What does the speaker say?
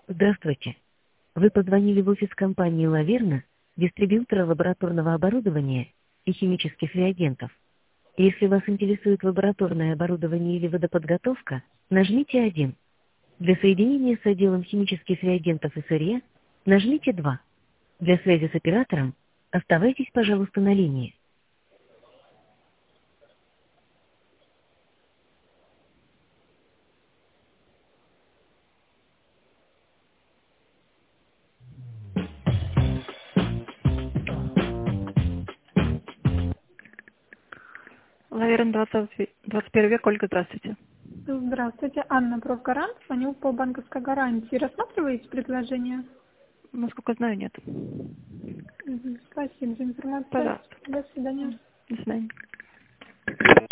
Здравствуйте. Вы позвонили в офис компании «Лаверна», дистрибьютора лабораторного оборудования и химических реагентов. Если вас интересует лабораторное оборудование или водоподготовка, нажмите 1. Для соединения с отделом химических реагентов и сырья нажмите 2. Для связи с оператором оставайтесь, пожалуйста, на линии. Лаверн, 21 век. Ольга, здравствуйте. Здравствуйте, Анна, профгарант. Звоню по банковской гарантии. Рассматриваете предложение? Насколько знаю, нет. Спасибо за информацию. Пожалуйста. До свидания. До свидания.